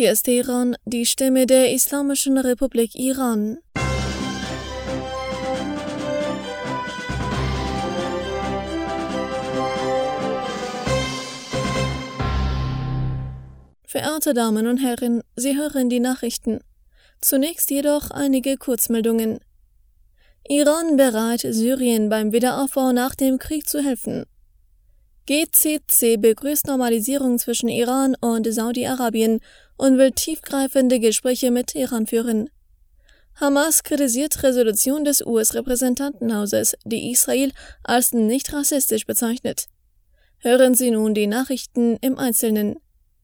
Hier ist Teheran, die Stimme der Islamischen Republik Iran. Verehrte Damen und Herren, Sie hören die Nachrichten. Zunächst jedoch einige Kurzmeldungen. Iran bereit, Syrien beim Wiederaufbau nach dem Krieg zu helfen. GCC begrüßt Normalisierung zwischen Iran und Saudi-Arabien und will tiefgreifende Gespräche mit Teheran führen. Hamas kritisiert Resolution des US-Repräsentantenhauses, die Israel als nicht rassistisch bezeichnet. Hören Sie nun die Nachrichten im Einzelnen.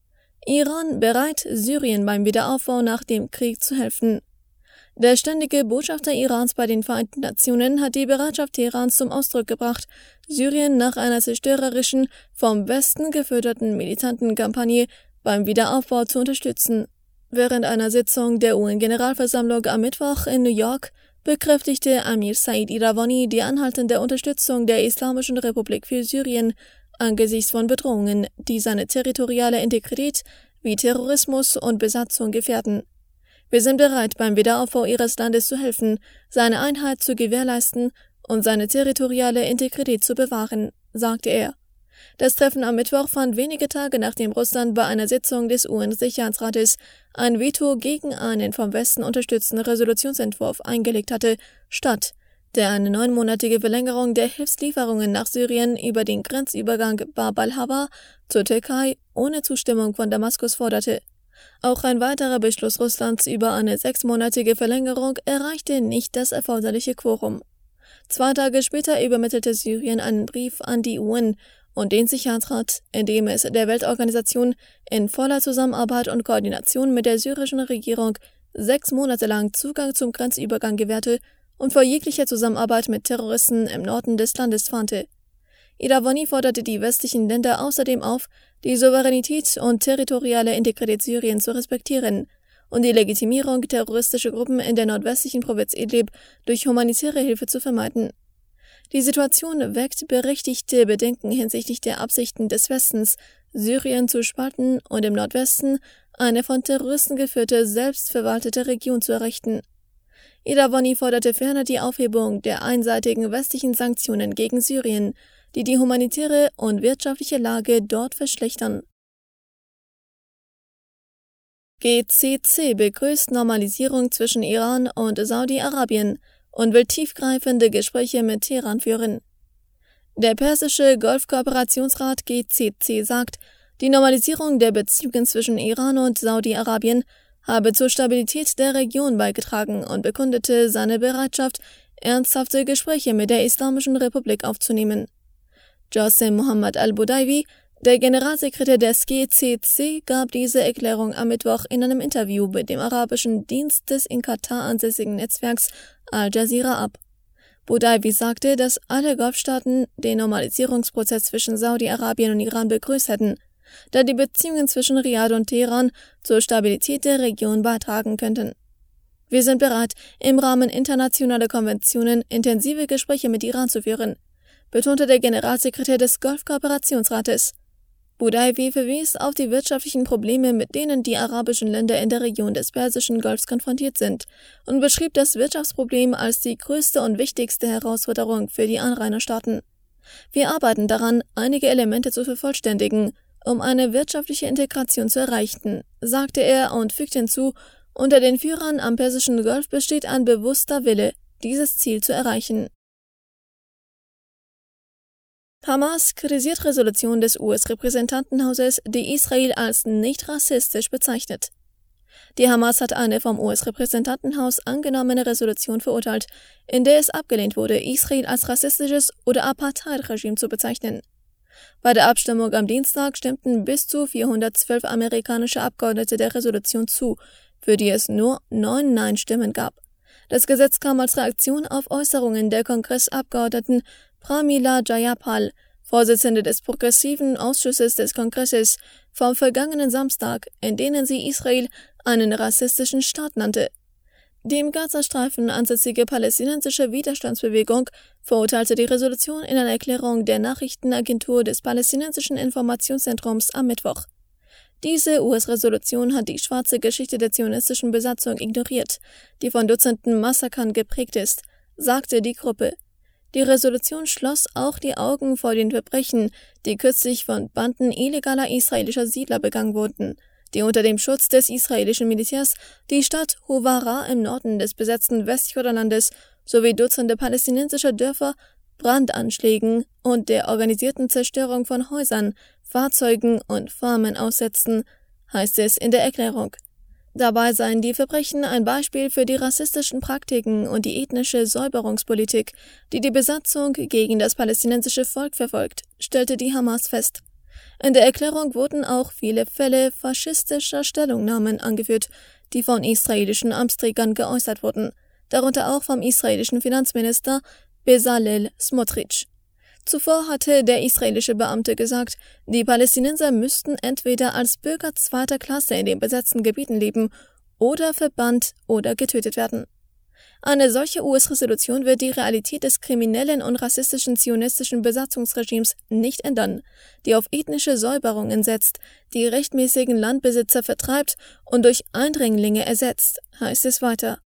Iran bereit, Syrien beim Wiederaufbau nach dem Krieg zu helfen. Der ständige Botschafter Irans bei den Vereinten Nationen hat die Bereitschaft Teherans zum Ausdruck gebracht, Syrien nach einer zerstörerischen, vom Westen geförderten militanten Kampagne beim Wiederaufbau zu unterstützen. Während einer Sitzung der UN-Generalversammlung am Mittwoch in New York bekräftigte Amir Said Iravani die anhaltende Unterstützung der Islamischen Republik für Syrien angesichts von Bedrohungen, die seine territoriale Integrität wie Terrorismus und Besatzung gefährden. Wir sind bereit, beim Wiederaufbau Ihres Landes zu helfen, seine Einheit zu gewährleisten und seine territoriale Integrität zu bewahren, sagte er. Das Treffen am Mittwoch fand wenige Tage nachdem Russland bei einer Sitzung des UN-Sicherheitsrates ein Veto gegen einen vom Westen unterstützten Resolutionsentwurf eingelegt hatte, statt, der eine 9-monatige Verlängerung der Hilfslieferungen nach Syrien über den Grenzübergang Bab al-Hawa zur Türkei ohne Zustimmung von Damaskus forderte. Auch ein weiterer Beschluss Russlands über eine 6-monatige Verlängerung erreichte nicht das erforderliche Quorum. 2 Tage später übermittelte Syrien einen Brief an die UN und den Sicherheitsrat, in dem es der Weltorganisation in voller Zusammenarbeit und Koordination mit der syrischen Regierung 6 Monate lang Zugang zum Grenzübergang gewährte und vor jeglicher Zusammenarbeit mit Terroristen im Norden des Landes warnte. Iravani forderte die westlichen Länder außerdem auf, die Souveränität und territoriale Integrität Syriens zu respektieren und die Legitimierung terroristischer Gruppen in der nordwestlichen Provinz Idlib durch humanitäre Hilfe zu vermeiden. Die Situation weckt berechtigte Bedenken hinsichtlich der Absichten des Westens, Syrien zu spalten und im Nordwesten eine von Terroristen geführte, selbstverwaltete Region zu errichten. Iravani forderte ferner die Aufhebung der einseitigen westlichen Sanktionen gegen Syrien, die die humanitäre und wirtschaftliche Lage dort verschlechtern. GCC begrüßt Normalisierung zwischen Iran und Saudi-Arabien und will tiefgreifende Gespräche mit Teheran führen. Der Persische Golfkooperationsrat GCC sagt, die Normalisierung der Beziehungen zwischen Iran und Saudi-Arabien habe zur Stabilität der Region beigetragen und bekundete seine Bereitschaft, ernsthafte Gespräche mit der Islamischen Republik aufzunehmen. Jassim Mohammad al-Budaiwi, der Generalsekretär des GCC, gab diese Erklärung am Mittwoch in einem Interview mit dem arabischen Dienst des in Katar ansässigen Netzwerks Al Jazeera ab. Budaiwi sagte, dass alle Golfstaaten den Normalisierungsprozess zwischen Saudi-Arabien und Iran begrüßt hätten, da die Beziehungen zwischen Riad und Teheran zur Stabilität der Region beitragen könnten. Wir sind bereit, im Rahmen internationaler Konventionen intensive Gespräche mit Iran zu führen, betonte der Generalsekretär des Golfkooperationsrates. Budaiwi verwies auf die wirtschaftlichen Probleme, mit denen die arabischen Länder in der Region des Persischen Golfs konfrontiert sind, und beschrieb das Wirtschaftsproblem als die größte und wichtigste Herausforderung für die Anrainerstaaten. Wir arbeiten daran, einige Elemente zu vervollständigen, um eine wirtschaftliche Integration zu erreichen, sagte er und fügte hinzu, unter den Führern am Persischen Golf besteht ein bewusster Wille, dieses Ziel zu erreichen. Hamas kritisiert Resolution des US-Repräsentantenhauses, die Israel als nicht rassistisch bezeichnet. Die Hamas hat eine vom US-Repräsentantenhaus angenommene Resolution verurteilt, in der es abgelehnt wurde, Israel als rassistisches oder Apartheid-Regime zu bezeichnen. Bei der Abstimmung am Dienstag stimmten bis zu 412 amerikanische Abgeordnete der Resolution zu, für die es nur 9 Nein-Stimmen gab. Das Gesetz kam als Reaktion auf Äußerungen der Kongressabgeordneten Pramila Jayapal, Vorsitzende des Progressiven Ausschusses des Kongresses, vom vergangenen Samstag, in denen sie Israel einen rassistischen Staat nannte. Die im Gazastreifen ansässige palästinensische Widerstandsbewegung verurteilte die Resolution in einer Erklärung der Nachrichtenagentur des Palästinensischen Informationszentrums am Mittwoch. Diese US-Resolution hat die schwarze Geschichte der zionistischen Besatzung ignoriert, die von Dutzenden Massakern geprägt ist, sagte die Gruppe. Die Resolution schloss auch die Augen vor den Verbrechen, die kürzlich von Banden illegaler israelischer Siedler begangen wurden, die unter dem Schutz des israelischen Militärs die Stadt Huwara im Norden des besetzten Westjordanlandes sowie Dutzende palästinensischer Dörfer Brandanschlägen und der organisierten Zerstörung von Häusern, Fahrzeugen und Farmen aussetzten, heißt es in der Erklärung. Dabei seien die Verbrechen ein Beispiel für die rassistischen Praktiken und die ethnische Säuberungspolitik, die die Besatzung gegen das palästinensische Volk verfolgt, stellte die Hamas fest. In der Erklärung wurden auch viele Fälle faschistischer Stellungnahmen angeführt, die von israelischen Amtsträgern geäußert wurden, darunter auch vom israelischen Finanzminister Bezalel Smotrich. Zuvor hatte der israelische Beamte gesagt, die Palästinenser müssten entweder als Bürger zweiter Klasse in den besetzten Gebieten leben oder verbannt oder getötet werden. Eine solche US-Resolution wird die Realität des kriminellen und rassistischen zionistischen Besatzungsregimes nicht ändern, die auf ethnische Säuberungen setzt, die rechtmäßigen Landbesitzer vertreibt und durch Eindringlinge ersetzt, heißt es weiter.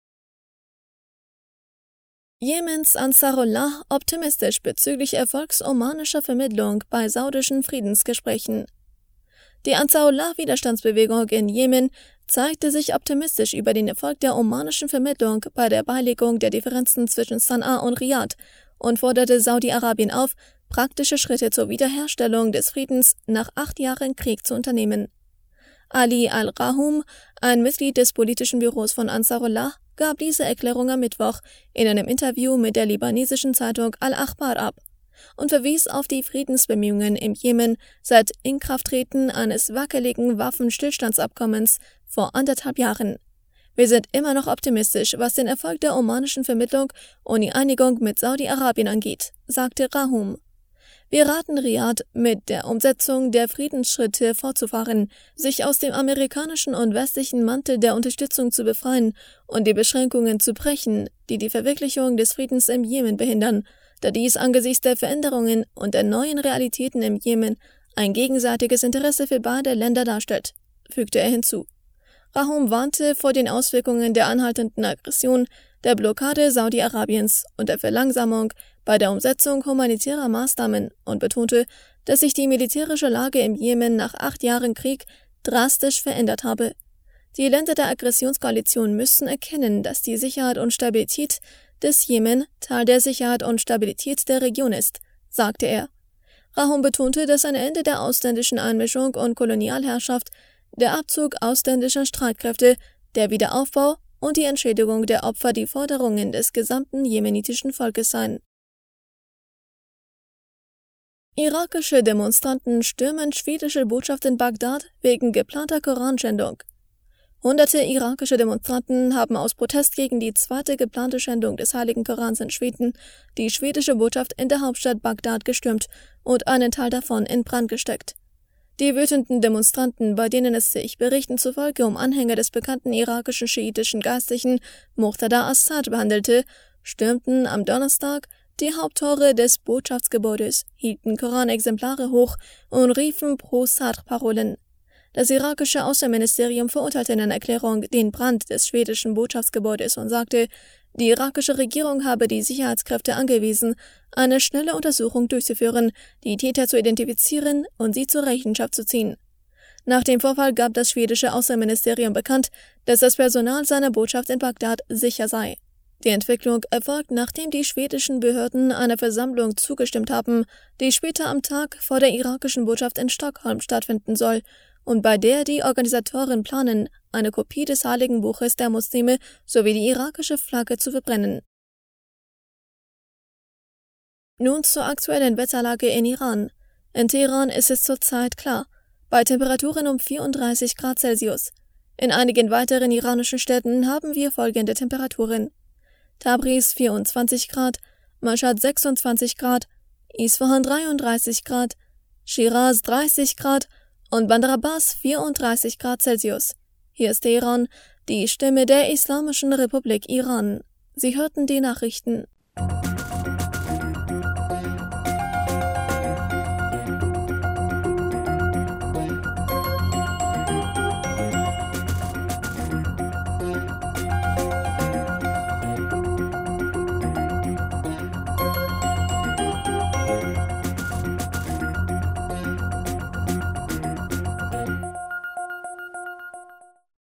Jemens Ansarullah optimistisch bezüglich Erfolgs omanischer Vermittlung bei saudischen Friedensgesprächen. Die Ansarullah-Widerstandsbewegung in Jemen zeigte sich optimistisch über den Erfolg der omanischen Vermittlung bei der Beilegung der Differenzen zwischen Sanaa und Riad und forderte Saudi-Arabien auf, praktische Schritte zur Wiederherstellung des Friedens nach 8 Jahren Krieg zu unternehmen. Ali al-Rahum, ein Mitglied des politischen Büros von Ansarullah, gab diese Erklärung am Mittwoch in einem Interview mit der libanesischen Zeitung Al-Akhbar ab und verwies auf die Friedensbemühungen im Jemen seit Inkrafttreten eines wackeligen Waffenstillstandsabkommens vor 1,5 Jahren. Wir sind immer noch optimistisch, was den Erfolg der omanischen Vermittlung und die Einigung mit Saudi-Arabien angeht, sagte Rahum. Wir raten Riad, mit der Umsetzung der Friedensschritte fortzufahren, sich aus dem amerikanischen und westlichen Mantel der Unterstützung zu befreien und die Beschränkungen zu brechen, die die Verwirklichung des Friedens im Jemen behindern, da dies angesichts der Veränderungen und der neuen Realitäten im Jemen ein gegenseitiges Interesse für beide Länder darstellt, fügte er hinzu. Rahum warnte vor den Auswirkungen der anhaltenden Aggression, der Blockade Saudi-Arabiens und der Verlangsamung bei der Umsetzung humanitärer Maßnahmen und betonte, dass sich die militärische Lage im Jemen nach 8 Jahren Krieg drastisch verändert habe. Die Länder der Aggressionskoalition müssen erkennen, dass die Sicherheit und Stabilität des Jemen Teil der Sicherheit und Stabilität der Region ist, sagte er. Rahum betonte, dass ein Ende der ausländischen Einmischung und Kolonialherrschaft, der Abzug ausländischer Streitkräfte, der Wiederaufbau und die Entschädigung der Opfer die Forderungen des gesamten jemenitischen Volkes seien. Irakische Demonstranten stürmen schwedische Botschaft in Bagdad wegen geplanter Koranschändung. Hunderte irakische Demonstranten haben aus Protest gegen die zweite geplante Schändung des Heiligen Korans in Schweden die schwedische Botschaft in der Hauptstadt Bagdad gestürmt und einen Teil davon in Brand gesteckt. Die wütenden Demonstranten, bei denen es sich Berichten zufolge um Anhänger des bekannten irakischen schiitischen Geistlichen Muqtada Assad behandelte, stürmten am Donnerstag die Haupttore des Botschaftsgebäudes, hielten Koranexemplare hoch und riefen Pro-Sadr-Parolen. Das irakische Außenministerium verurteilte in einer Erklärung den Brand des schwedischen Botschaftsgebäudes und sagte, die irakische Regierung habe die Sicherheitskräfte angewiesen, eine schnelle Untersuchung durchzuführen, die Täter zu identifizieren und sie zur Rechenschaft zu ziehen. Nach dem Vorfall gab das schwedische Außenministerium bekannt, dass das Personal seiner Botschaft in Bagdad sicher sei. Die Entwicklung erfolgt, nachdem die schwedischen Behörden einer Versammlung zugestimmt haben, die später am Tag vor der irakischen Botschaft in Stockholm stattfinden soll und bei der die Organisatoren planen, eine Kopie des Heiligen Buches der Muslime sowie die irakische Flagge zu verbrennen. Nun zur aktuellen Wetterlage in Iran. In Teheran ist es zurzeit klar, bei Temperaturen um 34 Grad Celsius. In einigen weiteren iranischen Städten haben wir folgende Temperaturen: Tabriz 24 Grad, Mashhad 26 Grad, Isfahan 33 Grad, Shiraz 30 Grad und Bandar Abbas 34 Grad Celsius. Hier ist Teheran, die Stimme der Islamischen Republik Iran. Sie hörten die Nachrichten.